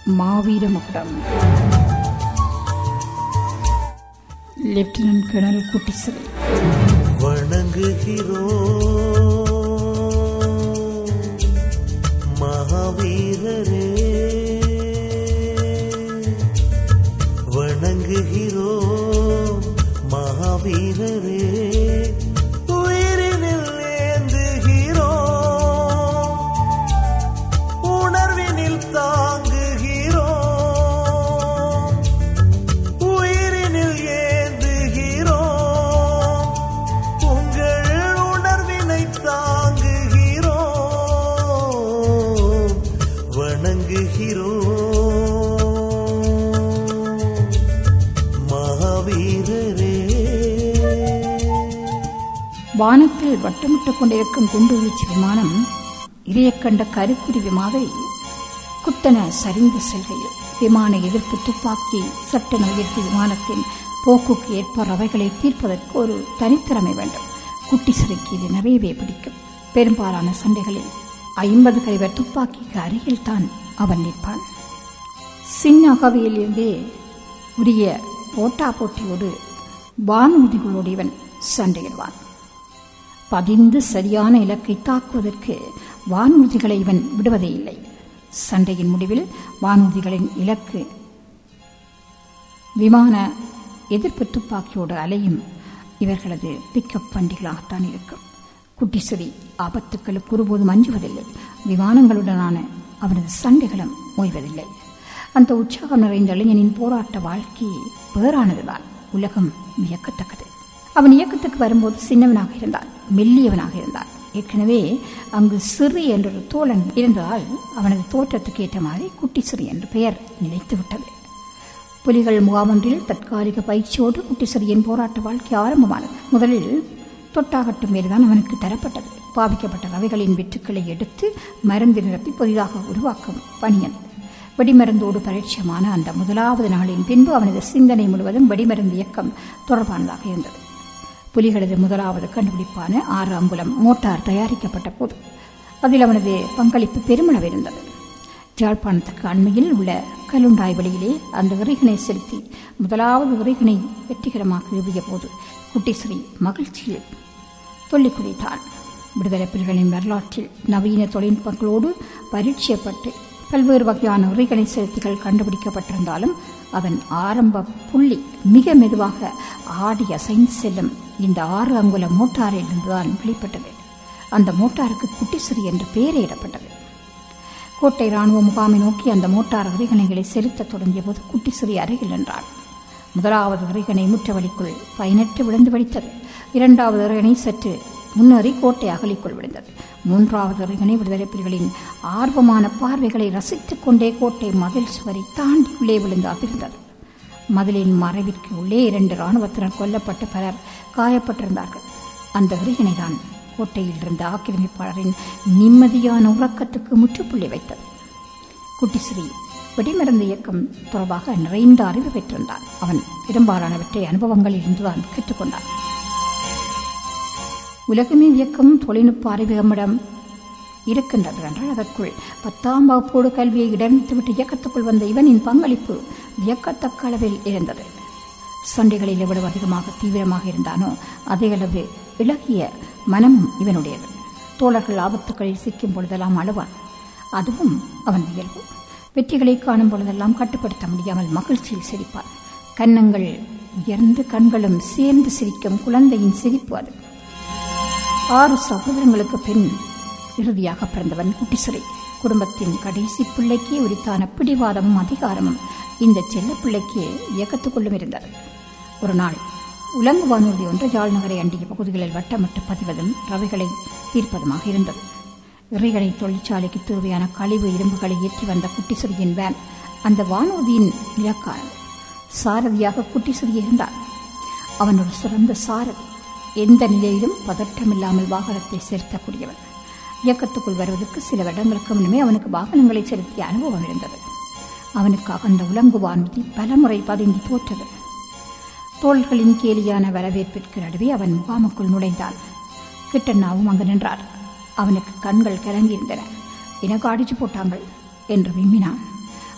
மாவீர மகுடம் lieutenant colonel குட்டிசிறை வணங்குகிறோம் மகாவீரரே, வணங்குகிறோம் மகாவீரரே, உயிரினில் ஏந்துகிறோம், உணர்வினில் தாங்குகிறோம், உயிரினில் ஏந்துகிறோம், உங்கள் உணர்வினை தாங்குகிறோம், வணங்குகிறோம் மகாவீரரே. வானத்தில் வட்டமிட்டுக் கொண்டிருக்கும் குண்டுவீச்சு விமானம் இரையக்கண்ட கருக்குருவி மாதிரி குத்தன சரிந்து செல்கையில் விமான எதிர்ப்பு துப்பாக்கி சட்டென உயர்த்தி விமானத்தின் போக்குக்கு ஏற்ப ரவைகளை தீர்ப்பதற்கு ஒரு தனித்திறமை வேண்டும். குட்டிசிறைக்கு இது நிறையவே பிடிக்கும். பெரும்பாலான சண்டைகளில் 50 கலிவர் துப்பாக்கிக்கு அருகில் தான் அவன் நிற்பான். சின்ன அகவையிலிருந்தே உரிய போட்டா போட்டியோடு வானூர்திகளோடு இவன் சண்டையிடுவான். பதிந்து சரியான இலக்கை தாக்குவதற்கு வானூர்திகளை இவன் விடுவதே இல்லை. சண்டையின் முடிவில் வானூர்திகளின் இலக்கு விமான எதிர்ப்பு துப்பாக்கியோடு அலையும் இவர்களது பிக்கப் வண்டிகளாகத்தான் இருக்கும். குட்டிசிறை ஆபத்துக்களுக்கு ஒருபோதும் அஞ்சுவதில்லை. விமானங்களுடனான அவனது சண்டைகளும் ஓய்வதில்லை. அந்த உற்சாகம் நிறைந்த இளைஞனின் போராட்ட வாழ்க்கை வேறானதுதான். உலகம் வியக்கத்தக்கது. அவன் இயக்கத்துக்கு வரும்போது சின்னவனாக இருந்தான், மெல்லியவனாக இருந்தான். ஏற்கனவே அங்கு சிறி என்றொரு தோழன் இருந்ததால் அவனது தோற்றத்துக்கு ஏற்ற மாதிரி குட்டிசிறை என்று பெயர் நிலைத்துவிட்டது. புலிகள் முகாமொன்றில் தற்காலிக பயிற்சியோடு குட்டிசிறையின் போராட்ட வாழ்க்கை ஆரம்பமானது. முதலில் தொட்டாகட்டும் வேறுதான் அவனுக்கு தரப்பட்டது. பாவிக்கப்பட்ட ரவைகளின் வெற்றுக்களை எடுத்து மருந்து நிரப்பி புதிதாக உருவாக்கும் பணியன். வெடிமருந்தோடு பரிட்சயமான அந்த முதலாவது நாளின் பின்பு அவனது சிந்தனை முழுவதும் வெடிமருந்து இயக்கம் தொடர்பானதாக இருந்தது. புலிகளது முதலாவது கண்டுபிடிப்பான 6 அங்குலம் மோட்டார் தயாரிக்கப்பட்ட போது அதில் அவனது பங்களிப்பு பெருமளவு இருந்தது. யாழ்ப்பாணத்துக்கு அண்மையில் உள்ள கலுண்டாய் வெளியிலே அந்த இறைகனை செலுத்தி முதலாவது இறைகனை வெற்றிகரமாக ஏவிய போது குட்டிசிறை மகிழ்ச்சியில் தொல்லிக் குதித்தான். விடுதலை புலிகளின் வரலாற்றில் நவீன தொழில்நுட்பங்களோடு பரீட்சைப்பட்டு பல்வேறு வகையான இறைகனை செலுத்திகள் கண்டுபிடிக்கப்பட்டிருந்தாலும் அதன் ஆரம்ப புள்ளி மிக மெதுவாக ஆடி அசைந்து செல்லும் இந்த 6 அங்குல மோட்டாரில் இருந்துதான் வெளிப்பட்டது. அந்த மோட்டாருக்கு குட்டிசிறை என்று பெயரிடப்பட்டது. கோட்டை ராணுவ முகாமை நோக்கி அந்த மோட்டார் இறைகணைகளை செலுத்த தொடங்கிய போது குட்டிசிறை அருகில் நின்றான். முதலாவது இறைகணை முற்றவழிக்குள் பயனற்று விழுந்து வெடித்தது. 2வது இறைகணை சற்று முன்னேறி கோட்டை அகலிக்குள் விழுந்தது. 3வது இறைகணை விடுதலை புலிகளின் ஆர்வமான பார்வைகளை ரசித்துக் கொண்டே கோட்டை மதில் சுவரை தாண்டி உள்ளே விழுந்து அதிர்ந்தது. மதிலின் மறைவிற்கு உள்ளே 2 இராணுவத்தினர் கொல்லப்பட்டு பலர் காயப்பட்டிருந்தார்கள். அந்த இறைகணை தான் கோட்டையில் இருந்த ஆக்கிரமிப்பாளரின் நிம்மதியான உறக்கத்துக்கு முற்றுப்புள்ளி வைத்தது. குட்டிசிறை வெடிமருந்து இயக்கம் தொடர்பாக நிறைந்த அறிவு பெற்றிருந்தான். அவன் பெரும்பாலானவற்றை அனுபவங்களில் இருந்துதான் கற்றுக்கொண்டான். உலகமே இயக்கம் தொழில்நுட்ப அறிவிடமிடம் இருக்கின்றது என்றால் அதற்குள் 10ஆம் வகுப்போடு கல்வியை இடர்ந்துவிட்டு இயக்கத்துக்குள் வந்த இவனின் பங்களிப்பு வியக்கத்தக்க அளவில் இருந்தது. சண்டைகளில் எவ்வளவு அதிகமாக தீவிரமாக இருந்தானோ அதே அளவு இளகிய மனமும் இவனுடையது. தோழர்கள் ஆபத்துக்களில் சிக்கும் பொழுதெல்லாம் அழுவான். அதுவும் அவன் இயல்பு. வெற்றிகளை காணும் பொழுதெல்லாம் கட்டுப்படுத்த முடியாமல் மகிழ்ச்சியில் சிரிப்பான். கன்னங்கள் உயர்ந்து கண்களும் சேர்ந்து சிரிக்கும் குழந்தையின் சிரிப்பு அது. 6 சகோதரங்களுக்கு பின் இறுதியாக பிறந்தவன் குட்டிசிறை. குடும்பத்தின் கடைசி பிள்ளைக்கே உரித்தான பிடிவாதமும் அதிகாரமும் இந்த செல்ல பிள்ளைக்கு இயக்கத்துக்குள்ளும் இருந்தது. ஒரு நாள் உலங்கு வானூர்தி ஒன்று யாழ் நகரை அண்டிய பகுதிகளில் வட்டமிட்டு பதிவதும் ரவைகளை தீர்ப்பதுமாக இருந்தது. இறைகணை தொழிற்சாலைக்கு தேவையான கழிவு இரும்புகளை ஏற்றி வந்த குட்டிசிறையின் வேன் அந்த வானூர்தியின் இலக்கானது. சாரதியாக குட்டிசிறை இருந்தான். அவன் ஒரு சிறந்த சாரதி. எந்த நிலையிலும் பதற்றமில்லாமல் வாகனத்தை செலுத்தக்கூடியவன். இயக்கத்துக்குள் வருவதற்கு சில வருடங்களுக்கு முன்னமே அவனுக்கு வாகனங்களை செலுத்திய அனுபவம் இருந்தது. அவனுக்காக அந்த உலங்கு வானூர்தி பலமுறை பதுங்கி தோற்றது. தோள்களின் கேலியான வரவேற்பிற்கு நடுவே அவன் முகாமுக்குள் நுழைந்தான். கிட்டண்ணாவும் அங்கு நின்றார். அவனுக்கு கண்கள் கலங்கியிருந்தன. எனக்கு அடிச்சு போட்டாங்கள் என்று விம்மினான்.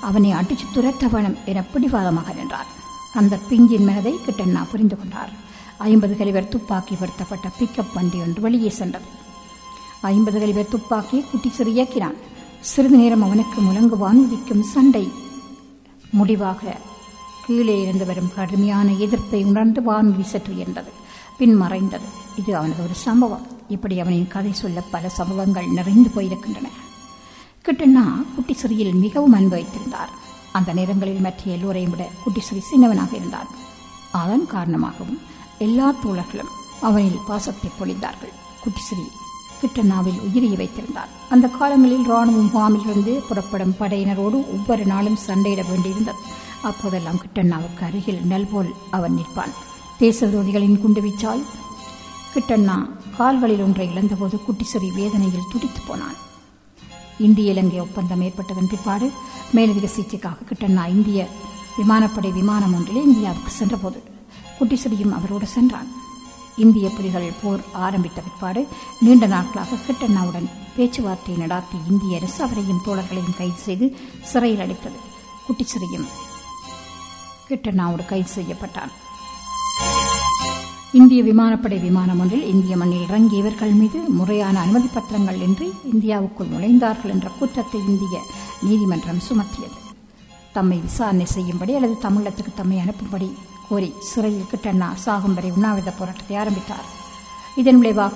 அவனை அடித்து துரத்த வேணும் என பிடிவாதமாக நின்றார். அந்த பிஞ்சின் மனதை கிட்டண்ணா புரிந்து கொண்டார். 50 கலிவர் துப்பாக்கி பொருத்தப்பட்ட பிக்கப் வண்டி ஒன்று வெளியே சென்றது. 50 கலிவர் துப்பாக்கியை குட்டிசிறு இயக்கினான். சிறிது நேரம் அவனுக்கு முழங்கு வானுதிக்கும் சண்டை முடிவாக கீழே இருந்து வரும் கடுமையான எதிர்ப்பை உணர்ந்து வானுதி சற்று உயர்ந்தது, பின் மறைந்தது. இது அவனது ஒரு சம்பவம். இப்படி அவனின் கதை சொல்ல பல சம்பவங்கள் நிறைந்து போயிருக்கின்றன. கிட்டண்ணா குட்டிசிறியில் மிகவும் அன்பு வைத்திருந்தார். அந்த நேரங்களில் மற்ற எல்லோரையும் விட குட்டிசிறி சின்னவனாக இருந்தான். அதன் காரணமாகவும் எல்லா தோழர்களும் அவனில் பாசத்தை பொழிந்தார்கள். குட்டிசிறி கிட்டண்ணாவில் உயிரியை வைத்திருந்தார். அந்த காலங்களில் ராணுவ முகாமிலிருந்து புறப்படும் படையினரோடு ஒவ்வொரு நாளும் சண்டையிட வேண்டியிருந்தது. அப்போதெல்லாம் கிட்டண்ணாவுக்கு அருகில் நெல்போல் அவன் நிற்பான். தேச விரோதிகளின் குண்டுவீச்சால் கிட்டண்ணா கால்களில் ஒன்றை இழந்தபோது குட்டிசிறி வேதனையில் துடித்து போனான். இந்திய இலங்கை ஒப்பந்தம் ஏற்பட்டதன் பிற்பாடு மேலதிக சிகிச்சைக்காக கிட்டண்ணா இந்திய விமானப்படை விமானம் ஒன்றில் இந்தியாவுக்கு சென்றபோது குட்டிசிறியும் அவரோடு சென்றான். இந்திய புலிகள் போர் ஆரம்பித்த பிற்பாடு நீண்ட நாட்களாக கிட்டண்ணாவுடன் பேச்சுவார்த்தை நடாத்தி இந்திய அரசு அவரையும் தோழர்களையும் கைது செய்து சிறையில் அடைத்தது. குட்டிசிறியும் கிட்டண்ணாவோடு கைது செய்யப்பட்டான். இந்திய விமானப்படை விமானம் ஒன்றில் இந்திய மண்ணில் இறங்கியவர்கள் மீது முறையான அனுமதி பத்திரங்கள் இன்றி இந்தியாவுக்குள் நுழைந்தார்கள் என்ற குற்றத்தை இந்திய நீதிமன்றம் சுமத்தியது. தம்மை விசாரணை செய்யும்படி அல்லது தமிழகத்துக்கு தம்மை அனுப்பும்படி கோரி சிறையில் கிட்டண்ணா சாகும் வரை உண்ணாவிரத போராட்டத்தை ஆரம்பித்தார். இதன் விளைவாக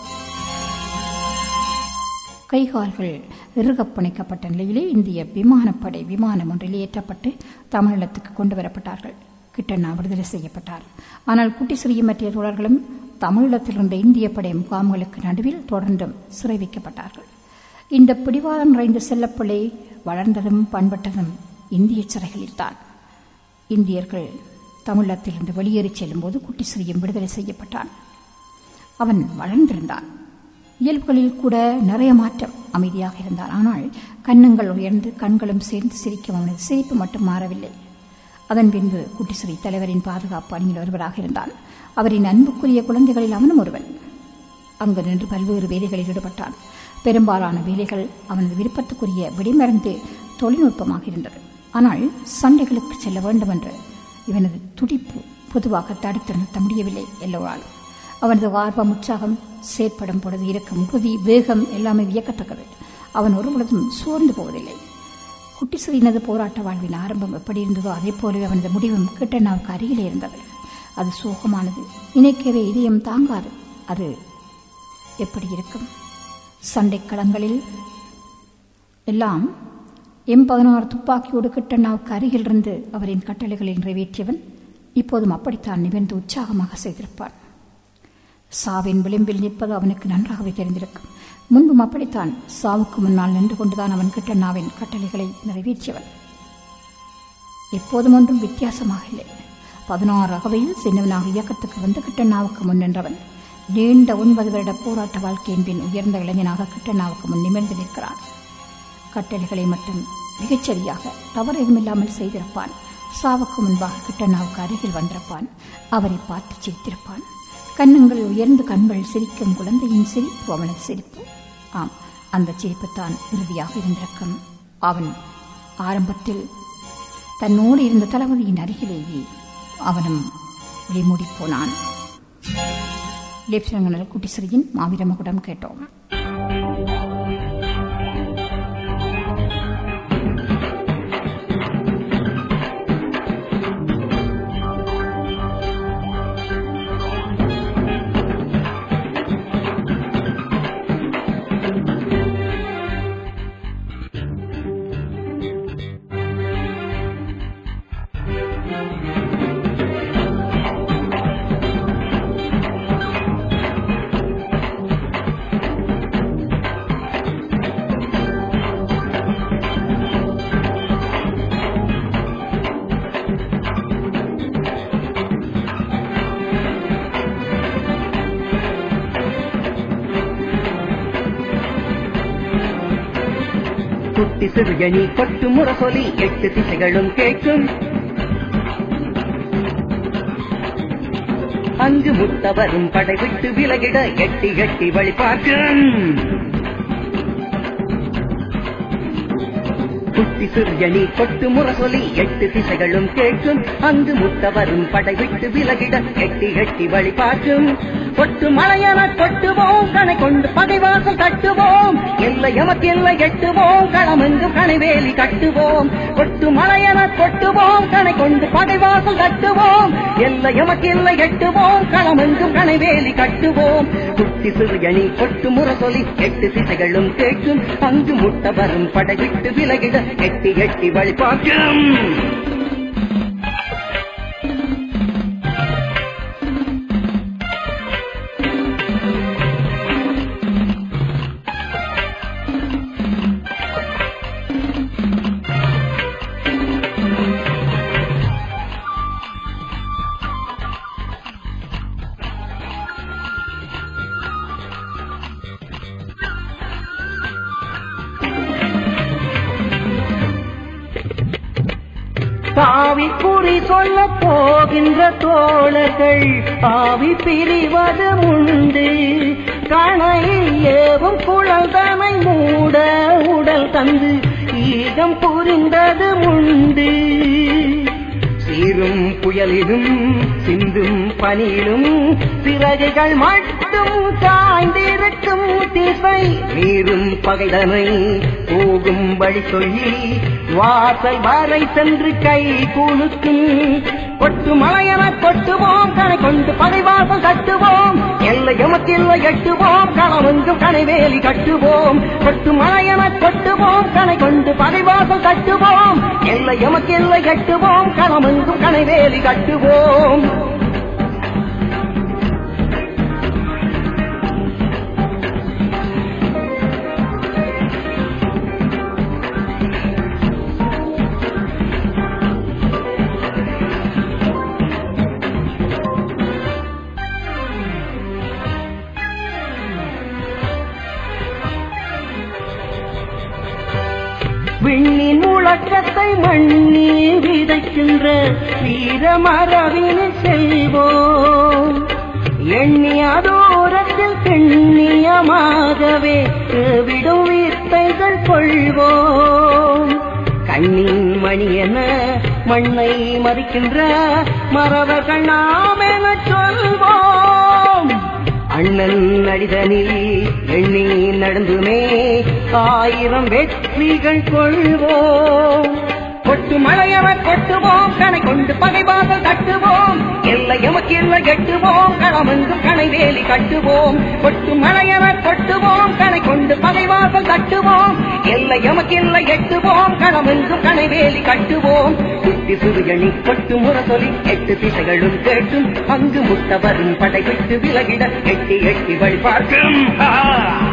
கைகால்கள் இறுகப் பிணைக்கப்பட்ட நிலையிலே இந்திய விமானப்படை விமானம் ஒன்றில் ஏற்றப்பட்டு தமிழகத்துக்கு கொண்டு வரப்பட்டார்கள். கிட்டண்ணா விடுதலை செய்யப்பட்டார். ஆனால் குட்டிசிறியும் மற்ற தோழர்களும் தமிழகத்தில் இருந்த இந்திய படை முகாம்களுக்கு நடுவில் தொடர்ந்தும் சிறை வைக்கப்பட்டார்கள். இந்த பிடிவாதம் நிறைந்த செல்லப்பிள்ளை வளர்ந்ததும் பண்பட்டதும் இந்திய சிறைகளில்தான். இந்தியர்கள் தமிழகத்திலிருந்து வெளியேறி செல்லும் போது குட்டிசிறியும் விடுதலை செய்யப்பட்டான். அவன் வளர்ந்திருந்தான். இயல்புகளில் கூட நிறைய மாற்றம். அமைதியாக இருந்தான். ஆனால் கன்னங்கள் உயர்ந்து கண்களும் சேர்ந்து சிரிக்கும் அவனது சிரிப்பு மட்டும் மாறவில்லை. அதன் பின்பு குட்டிசிறி தலைவரின் பாதுகாப்பு அணியில் ஒருவராக இருந்தான். அவரின் அன்புக்குரிய குழந்தைகளில் அவனும் ஒருவன். அங்கு நின்று பல்வேறு வேலைகளில் ஈடுபட்டான். பெரும்பாலான வேலைகள் அவனது விருப்பத்துக்குரிய வெடிமருந்து தொழில்நுட்பமாக இருந்தது. ஆனால் சண்டைகளுக்கு செல்ல வேண்டும் என்று இவனது துடிப்பு பொதுவாக தடுத்து நிறுத்த முடியவில்லை எல்லோராலும். அவனது ஆர்வம் உற்சாகம் செயற்படும் பொழுது இருக்கும் உறுதி வேகம் எல்லாமே வியக்கத்தக்கது. அவன் ஒருபொழுதும் சோர்ந்து போவதில்லை. குட்டிசிறியினது போராட்ட வாழ்வின் ஆரம்பம் எப்படி இருந்ததோ அதே போலவே அவனது முடிவும் கிட்டண்ணாவுக்கு அருகிலே இருந்தது. அது சோகமானது, நினைக்கவே இதயம் தாங்காது. அது எப்படி இருக்கும்? சண்டைக்களங்களில் எல்லாம் M16 துப்பாக்கியோடு கிட்டண்ணாவுக்கு அருகில் இருந்து அவரின் கட்டளைகளை நிறைவேற்றியவன் இப்போதும் அப்படித்தான் நிமிர்ந்து உற்சாகமாக செய்திருப்பான். சாவின் விளிம்பில் நிற்பது அவனுக்கு நன்றாகவே தெரிந்திருக்கும். முன்பும் அப்படித்தான் சாவுக்கு முன்னால் நின்று கொண்டுதான் அவன் கிட்டண்ணாவின் கட்டளைகளை நிறைவேற்றியவன். எப்போதும் ஒன்றும் வித்தியாசமாக இல்லை. 16 அகவையில் சின்னவனாக இயக்கத்துக்கு வந்து கிட்டண்ணாவுக்கு முன் நின்றவன் நீண்ட 9 வருட போராட்ட வாழ்க்கையின் பின் உயர்ந்த இளைஞனாக கிட்டண்ணாவுக்கு முன் நிமிர்ந்து நிற்கிறான். கட்டளைகளை மட்டும் மிகச்சரியாக தவறெதுமில்லாமல் செய்திருப்பான். சாவுக்கு முன்பாக கிட்டண்ணாவுக்கு அருகில் வந்திருப்பான். அவரை பார்த்து சிரித்திருப்பான். கன்னங்கள் உயர்ந்து கண்கள் சிரிக்கும் குழந்தையின் சிரிப்பு அவனது சிரிப்பு. ஆம், அந்த சிரிப்புத்தான் இறுதியாக இருந்திருக்கும். அவன் ஆரம்பத்தில் தன்னோடு இருந்த தளபதியின் அருகிலேயே அவனும் விழிமூடி போனான். லெப்டினன்ட் கர்னல் குட்டிசிறியின் மாவீர மகுடம் கேட்டோம். குட்டிசிறியணி கொட்டு முரசொலி 8 திசைகளும் கேட்கும். அங்கு முத்தவரும் படை விட்டு விலகிட எட்டி எட்டி வழி பார்க்கும். குட்டி சிறியணி கொட்டு முரசொலி 8 திசைகளும் கேட்கும். அங்கு முட்ட வரும் படை விட்டு விலகிட எட்டி எட்டி வழிபார்க்கும். கொட்டு மலையென கொட்டுவோம், கணை கொண்டு பகைவாசல் கட்டுவோம். எல்லை எமக்கு எல்லை எட்டுவோம், களமெங்கும் கணைவேலி கட்டுவோம். கொட்டு மலையென கொட்டுவோம், கணை கொண்டு பகைவாசல் கட்டுவோம். எல்லை எமக்கு எல்லை எட்டுவோம், களமெங்கும் கணைவேலி கட்டுவோம். குட்டி சிறியணி கொட்டு முரசொலி 8 திசைகளும் கேட்கும். அங்கு முட்ட வரும் படை விட்டு விலகிட எட்டி எட்டி வழிபார்க்கும். காவி குறி சொல்ல போகின்ற தோழர்கள் ஆவி பிரிவது உண்டு. கணையில் ஏவும் குழல்தனை மூட உடல் தந்து ஈகம் புரிந்தது உண்டு. சீரும் புயலிலும் சிந்தும் பனியிலும் சிறகுகள் மட்டும் சாய்ந்திருக்கும் திசை மீறும் பகைதனை போகும் வழி சொல்லி வாசல் வரை சென்று கை குலுக்கும். கொட்டு மலையென கொட்டுவோம், கணை கொண்டு பகைவாசல் கட்டுவோம். எல்லை எமக்கு எல்லை எட்டுவோம், களமெங்கும் கணைவேலி கட்டுவோம். கொட்டு மலையென கொட்டுவோம், கணை கொண்டு பகைவாசல் கட்டுவோம். எல்லை எமக்கு எல்லை எட்டுவோம், களமெங்கும் கணைவேலி கட்டுவோம். விண்ணின் முழக்கத்தை மண்ணில் விதைக்கின்ற வீரமரவின் செல்வோம். எண்ணிய தூரத்தில் பெண்ணியமாகவே விடும் வித்தைகள் கொள்வோம். கண்ணின் மணி என மண்ணை மதிக்கின்ற மறவர்கள் நாம் என சொல்வோம். அண்ணன் அடிதனில் எண்ணி நடந்துமே 1000 வெற்றிகள் கொள்வோம். கொட்டு மலையவ கொட்டுவோம், கணை கொண்டு பகைவாசல் கட்டுவோம். எல்லை எமக்கு எல்லை எட்டுவோம், களமெங்கும் கணைவேலி கட்டுவோம். கொட்டு மலையவ கொட்டுவோம், கணை கொண்டு பகைவாசல் கட்டுவோம். எல்லை எமக்கு எல்லை எட்டுவோம், களமெங்கும் கணைவேலி கட்டுவோம். குட்டி சிறியணி கொட்டு முரசொலி 8 திசைகளும் கேட்டும். அங்கு முட்ட வரும் படை விட்டு விலகிட எட்டி எட்டி வழிபார்க்கும்.